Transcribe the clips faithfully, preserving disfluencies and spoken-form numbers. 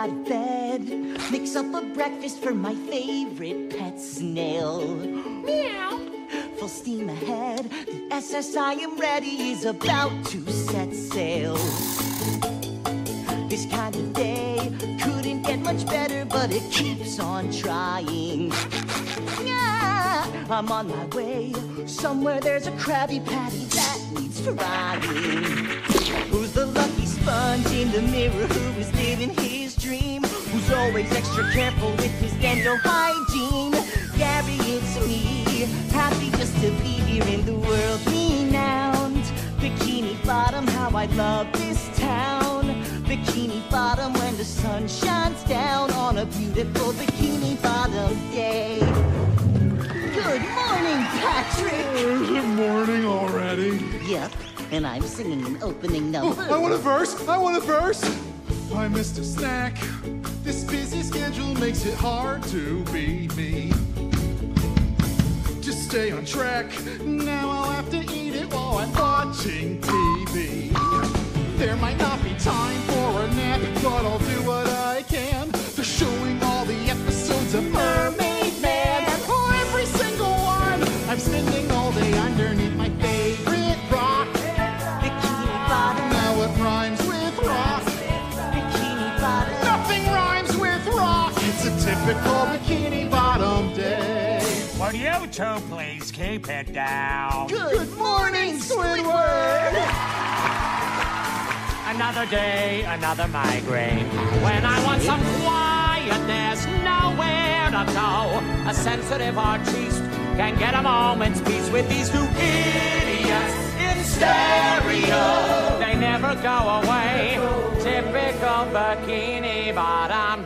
out of bed, mix up a breakfast for my favorite pet snail. Meow. Full steam ahead, the S S I am ready is about to set sail. This kind of day couldn't get much better, but it keeps on trying. Yeah, I'm on my way. Somewhere there's a Krabby Patty that needs frying. Who's the lucky sponge in the mirror who is living his dream? Who's always extra careful with his dental hygiene? Gary, it's me, happy just to be here in the world renowned Bikini Bottom. How I love this town. Bikini Bottom, when the sun shines down on a beautiful Bikini Bottom day. Good morning, Patrick. Good morning already. Yep, and I'm singing an opening number. Oh, I want a verse. I want a verse. Why, Mister Snack, this busy schedule makes it hard to be me. Just stay on track. Now I'll have to eat it while I'm watching T V. There might not be time for a nap, but I'll do what I can. They're showing all the episodes of Mermaid Man. For every single one, I'm spending all day underneath my favorite rock. Bikini Bottom. Now it rhymes with rock. Bikini Bottom. Nothing rhymes with rock. It's a typical Bikini Bottom day. Will you two please keep it down? Good morning, Squidward. Another day, another migraine. When I want some quietness, nowhere to go. A sensitive artiste can get a moment's peace with these two idiots in stereo. They never go away. Typical Bikini Bottom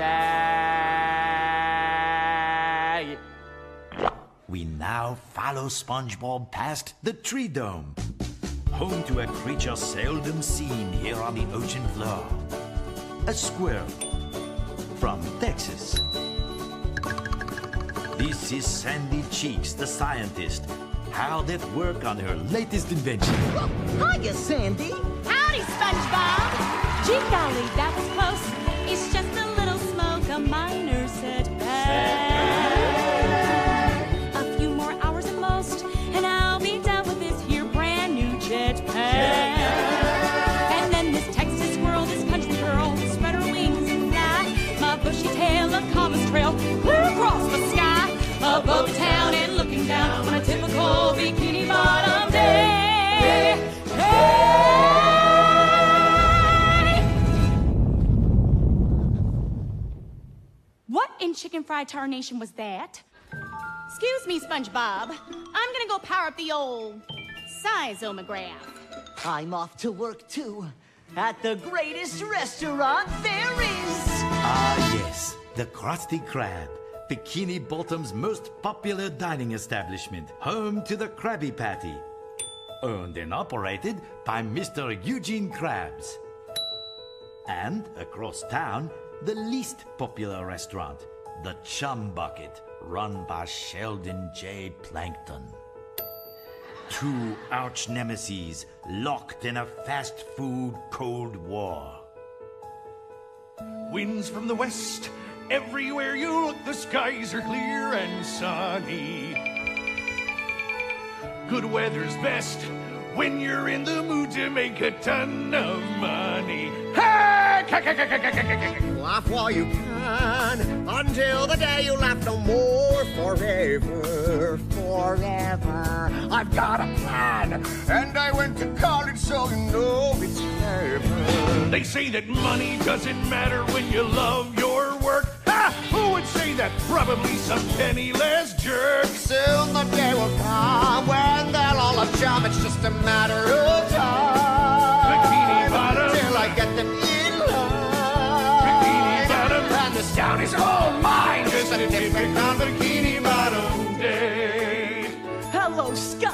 day. We now follow SpongeBob past the Tree Dome, home to a creature seldom seen here on the ocean floor. A squirrel from Texas. This is Sandy Cheeks, the scientist, hard at work on her latest invention. Hiya, Sandy. Howdy, SpongeBob. Gee golly, that was close. It's just a little smoke, a minor setback. A few more hours at most, and I'll be done with this here brand new jetpack. And then this Texas squirrel, this country girl, spread her wings and fly. My bushy tail, a commerce trail, clear across the sky. Above town and looking down on a typical Bikini Bottom day. Hey! What in chicken fried tarnation was that? Excuse me, SpongeBob. I'm gonna go power up the old seismograph. I'm off to work, too, at the greatest restaurant there is. Ah, yes, the Krusty Krab, Bikini Bottom's most popular dining establishment, home to the Krabby Patty. Owned and operated by Mister Eugene Krabs. And across town, the least popular restaurant, the Chum Bucket, run by Sheldon J. Plankton. Two arch nemeses locked in a fast food Cold War. Winds from the west, everywhere you look, the skies are clear and sunny. Good weather's best when you're in the mood to make a ton of money. Hey! Laugh while you can, until the day you laugh no more. Forever, forever, I've got a plan, and I went to college, so you know it's clever. They say that money doesn't matter when you love your work. Ha! Who would say that? Probably some penniless jerk. Soon the day will come when they'll all have job. It's just a matter of time. Bikini Bottom. Till I get them in line. Bikini Bottom. And this town is all mine. Just a typical Bikini Bottom day. Hello, Scott.